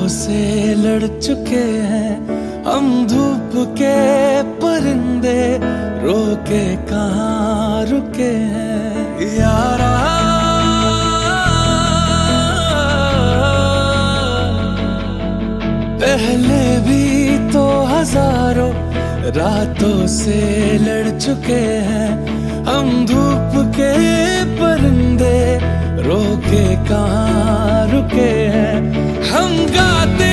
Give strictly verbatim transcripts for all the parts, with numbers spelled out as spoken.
से लड़ चुके हैं हम धूप के परिंदे, रोके कहाँ रुके हैं यारा। पहले भी तो हजारों रातों से लड़ चुके हैं हम धूप के परिंदे, रोके कहाँ रुके हैं। हम गाते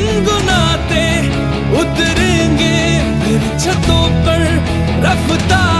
गुनगुनाते उतरेंगे फिर छतों पर रफ्तार